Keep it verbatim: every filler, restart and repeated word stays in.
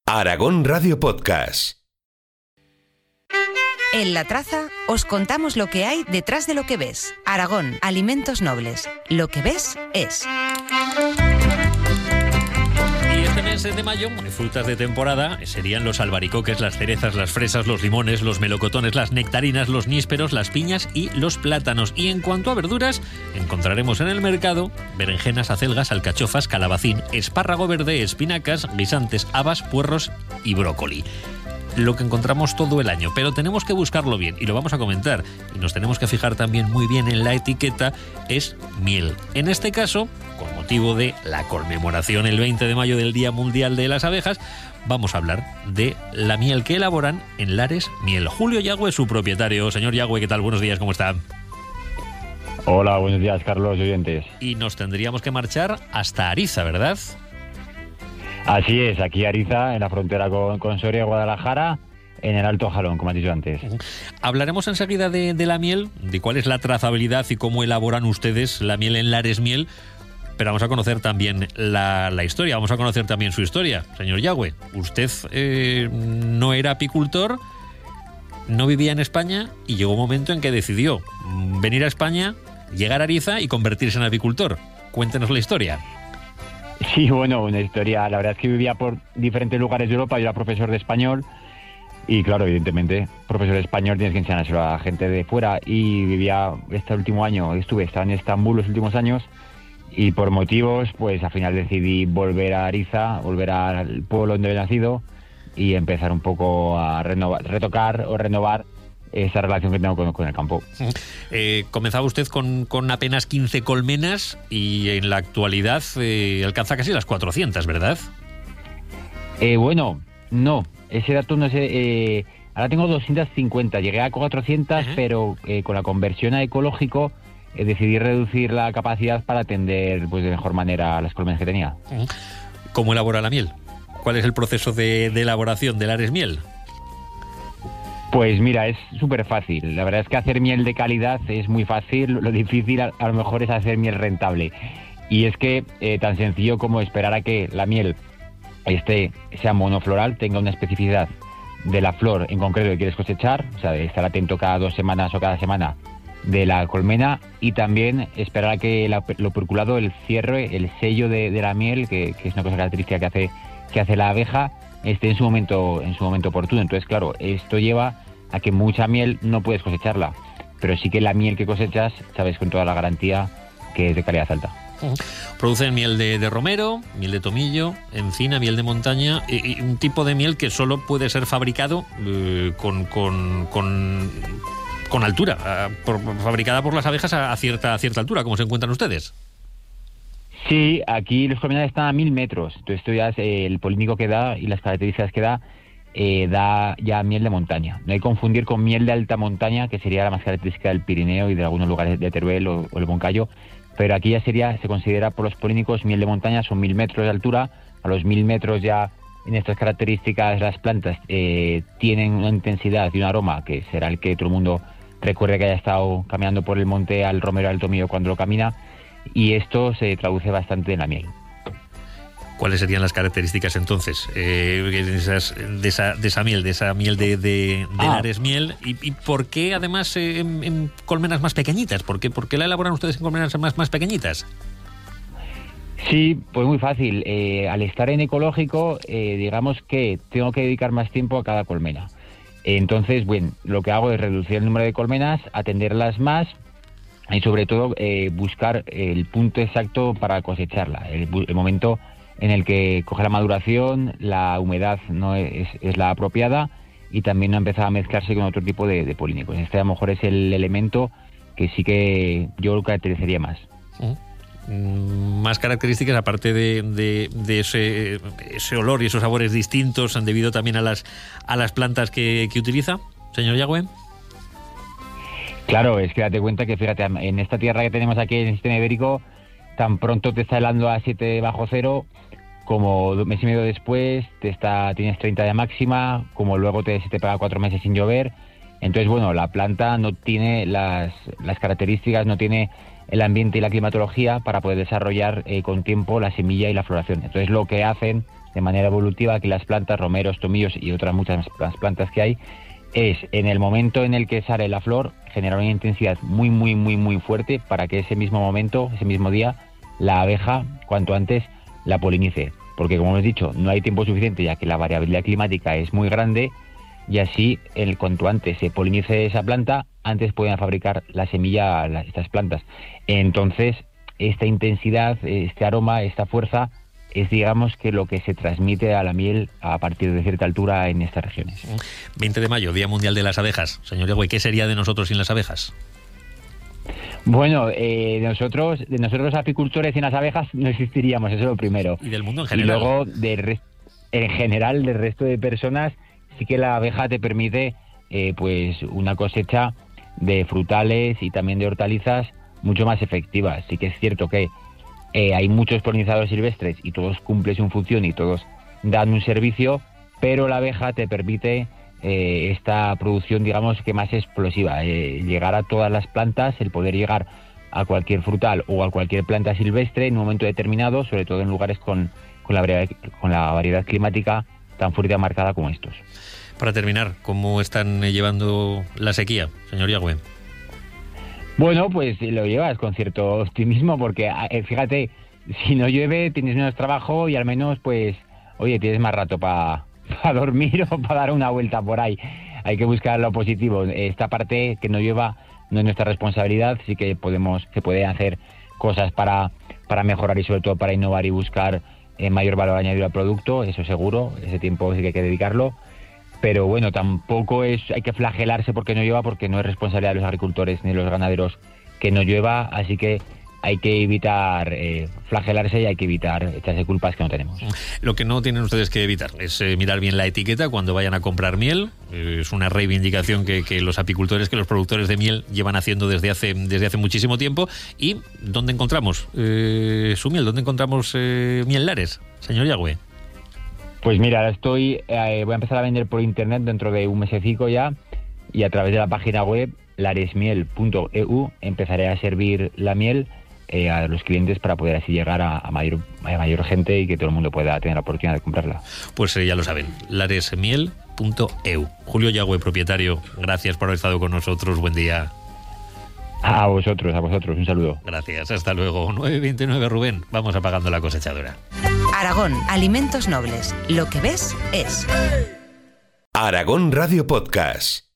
Aragón Radio Podcast. En La Traza os contamos lo que hay detrás de lo que ves. Aragón, alimentos nobles. Lo que ves es... Y este mes de mayo, frutas de temporada serían los albaricoques, las cerezas, las fresas, los limones, los melocotones, las nectarinas, los nísperos, las piñas y los plátanos. Y en cuanto a verduras, encontraremos en el mercado berenjenas, acelgas, alcachofas, calabacín, espárrago verde, espinacas, guisantes, habas, puerros y brócoli. Lo que encontramos todo el año, pero tenemos que buscarlo bien y lo vamos a comentar, y nos tenemos que fijar también muy bien en la etiqueta, es miel. En este caso, con motivo de la conmemoración el veinte de mayo del Día Mundial de las Abejas, vamos a hablar de la miel que elaboran en Lares Miel. Julio Yagüe es su propietario. Señor Yagüe, ¿qué tal? Buenos días, ¿cómo está? Hola, buenos días, Carlos y oyentes. Y nos tendríamos que marchar hasta Ariza, ¿verdad? Así es, aquí Ariza, en la frontera con, con Soria y Guadalajara, en el Alto Jalón, como has dicho antes. Hablaremos enseguida de, de la miel, de cuál es la trazabilidad y cómo elaboran ustedes la miel en Lares Miel, pero vamos a conocer también la, la historia, vamos a conocer también su historia. Señor Yagüe, usted eh, no era apicultor, no vivía en España y llegó un momento en que decidió venir a España, llegar a Ariza y convertirse en apicultor. Cuéntenos la historia. Sí, bueno, una historia, la verdad es que vivía por diferentes lugares de Europa, yo era profesor de español y claro, evidentemente, profesor de español tienes que enseñárselo a gente de fuera y vivía este último año, estuve, estaba en Estambul los últimos años y por motivos, pues al final decidí volver a Ariza, volver al pueblo donde he nacido y empezar un poco a renovar, retocar o renovar esa relación que tengo con, con el campo. Eh, comenzaba usted con, con apenas quince colmenas y en la actualidad eh, alcanza casi las cuatrocientas, ¿verdad? Eh, bueno, no, ese dato no sé, eh, ahora tengo doscientas cincuenta, llegué a cuatrocientas, uh-huh. pero eh, con la conversión a ecológico eh, decidí reducir la capacidad para atender pues de mejor manera las colmenas que tenía. Uh-huh. ¿Cómo elabora la miel? ¿Cuál es el proceso de, de elaboración de Lares Miel? Pues mira, es súper fácil. La verdad es que hacer miel de calidad es muy fácil. Lo difícil a, a lo mejor es hacer miel rentable. Y es que eh, tan sencillo como esperar a que la miel esté, sea monofloral, tenga una especificidad de la flor en concreto que quieres cosechar, o sea, de estar atento cada dos semanas o cada semana de la colmena, y también esperar a que la, lo perculado, el cierre, el sello de, de la miel, que, que es una cosa característica que hace, que hace la abeja, esté en su momento en su momento oportuno. Entonces, claro, esto lleva a que mucha miel no puedes cosecharla, pero sí que la miel que cosechas, sabes con toda la garantía que es de calidad alta. Uh-huh. Producen miel de, de romero, miel de tomillo, encina, miel de montaña, y, y un tipo de miel que solo puede ser fabricado eh, con, con, con, con altura, eh, por, fabricada por las abejas a, a, cierta, a cierta altura, como se encuentran ustedes. Sí, aquí los colmenas están a mil metros, entonces esto ya es eh, el polínico que da y las características que da, eh, da ya miel de montaña. No hay que confundir con miel de alta montaña, que sería la más característica del Pirineo y de algunos lugares de Teruel o, o el Moncayo, pero aquí ya sería, se considera por los polínicos miel de montaña, son mil metros de altura. A los mil metros ya en estas características las plantas eh, tienen una intensidad y un aroma que será el que todo el mundo recuerde que haya estado caminando por el monte al romero al tomillo cuando lo camina. Y esto se traduce bastante en la miel. ¿Cuáles serían las características entonces eh, de, esas, de, esa, de esa miel, de esa miel de, de, de ah. Lares Miel? ¿Y, y por qué además eh, en, en colmenas más pequeñitas? ¿Por qué, ¿Por qué la elaboran ustedes en colmenas más, más pequeñitas? Sí, pues muy fácil. Eh, al estar en ecológico, eh, digamos que tengo que dedicar más tiempo a cada colmena. Entonces, bueno, lo que hago es reducir el número de colmenas, atenderlas más, y sobre todo eh, buscar el punto exacto para cosecharla, el, el momento en el que coge la maduración, la humedad no es, es la apropiada y también no empezar a mezclarse con otro tipo de, de polínicos. Este a lo mejor es el elemento que sí que yo lo caracterizaría más. Mm. Más características aparte de, de, de ese, ese olor y esos sabores distintos debido también a las, a las plantas que, que utiliza, señor Yagüe. Claro, es que date cuenta que, fíjate, en esta tierra que tenemos aquí en el sistema ibérico, tan pronto te está helando a siete bajo cero, como un mes y medio después te está tienes treinta de máxima, como luego te, se te pega cuatro meses sin llover. Entonces, bueno, la planta no tiene las, las características, no tiene el ambiente y la climatología para poder desarrollar eh, con tiempo la semilla y la floración. Entonces, lo que hacen de manera evolutiva que las plantas, romeros, tomillos y otras muchas más plantas que hay, es en el momento en el que sale la flor generar una intensidad muy, muy, muy, muy fuerte para que ese mismo momento, ese mismo día, la abeja cuanto antes la polinice. Porque como hemos dicho, no hay tiempo suficiente ya que la variabilidad climática es muy grande y así el cuanto antes se polinice esa planta, antes pueden fabricar la semilla la, estas plantas. Entonces, esta intensidad, este aroma, esta fuerza es, digamos, que lo que se transmite a la miel a partir de cierta altura en estas regiones. veinte de mayo, Día Mundial de las Abejas. Señor Yagüe, ¿qué sería de nosotros sin las abejas? Bueno, eh, de nosotros, de nosotros los apicultores sin las abejas no existiríamos, eso es lo primero. Y del mundo en general. Y luego, de re- en general, del resto de personas, sí que la abeja te permite eh, pues una cosecha de frutales y también de hortalizas mucho más efectiva. Sí que es cierto que Eh, hay muchos polinizadores silvestres y todos cumplen su función y todos dan un servicio, pero la abeja te permite eh, esta producción, digamos, que más explosiva, eh, llegar a todas las plantas, el poder llegar a cualquier frutal o a cualquier planta silvestre en un momento determinado, sobre todo en lugares con, con, la, variedad, con la variedad climática tan fuerte y marcada como estos. Para terminar, ¿cómo están llevando la sequía, señor Yagüe? Bueno, pues lo llevas con cierto optimismo porque, eh, fíjate, si no llueve tienes menos trabajo y al menos, pues, oye, tienes más rato para pa dormir o para dar una vuelta por ahí. Hay que buscar lo positivo. Esta parte que no llueva no es nuestra responsabilidad, sí que podemos, se puede hacer cosas para, para mejorar y sobre todo para innovar y buscar eh, mayor valor añadido al producto, eso seguro, ese tiempo sí que hay que dedicarlo. Pero bueno, tampoco es hay que flagelarse porque no llueva, porque no es responsabilidad de los agricultores ni de los ganaderos que no llueva, así que hay que evitar eh, flagelarse y hay que evitar echarse culpas que no tenemos. Lo que no tienen ustedes que evitar es eh, mirar bien la etiqueta cuando vayan a comprar miel. Eh, es una reivindicación que, que los apicultores, que los productores de miel llevan haciendo desde hace desde hace muchísimo tiempo. ¿Y dónde encontramos eh, su miel? ¿Dónde encontramos eh, Miel Lares, señor Yagüe? Pues mira, estoy eh, voy a empezar a vender por internet dentro de un mesecico ya y a través de la página web laresmiel punto e u empezaré a servir la miel eh, a los clientes para poder así llegar a, a, mayor, a mayor gente y que todo el mundo pueda tener la oportunidad de comprarla. Pues eh, ya lo saben, laresmiel punto e u. Julio Yagüe, propietario, gracias por haber estado con nosotros, buen día. A vosotros, a vosotros, un saludo. Gracias, hasta luego. nueve veintinueve, Rubén, vamos apagando la cosechadora. Aragón, alimentos nobles. Lo que ves es. Aragón Radio Podcast.